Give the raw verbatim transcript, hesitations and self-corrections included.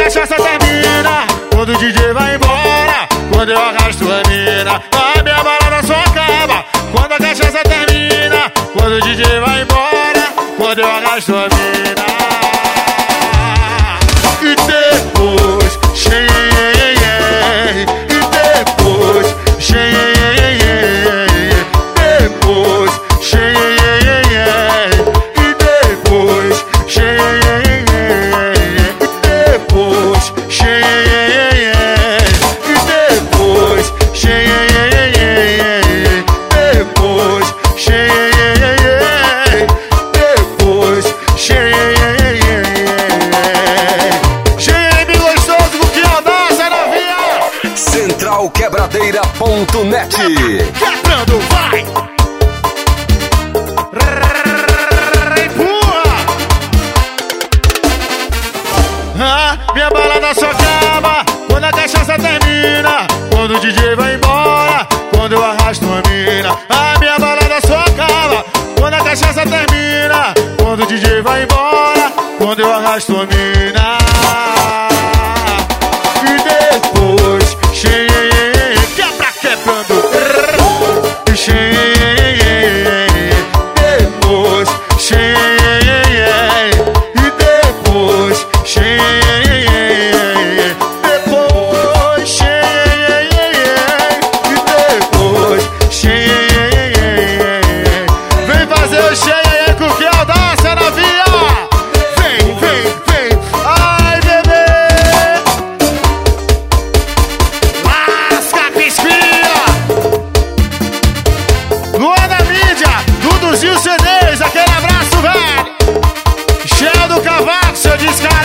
cachaça termina, quando o D J vai embora, quando eu arrasto a mina, a minha balada só acaba. Quando a cachaça termina, quando o D J vai embora, quando eu arrasto a mina. E depois, cheia, e depois, cheia, depois, cheia, e depois, cheia, e depois, cheia, e depois, cheia, depois, cheia, depois, cheia. central quebradeira ponto net. Quebrando, vai! Empurra! Ah, minha balada só acaba quando a cachaça termina, quando o D J vai embora, quando eu arrasto uma mina. Ah, minha balada só acaba quando a cachaça termina, quando o D J vai embora, quando eu arrasto uma mina. E depois, cheia, quebra, quebrando, cheia, depois, cheia, e depois, cheia, depois, cheia, e depois, cheia. Vem fazer o cheia com que audácia na via. Vem, vem, vem, ai bebê. Luan da mídia, Duduzinho C Ds, aquele abraço, velho. Cheio do cavaco, seu descarga.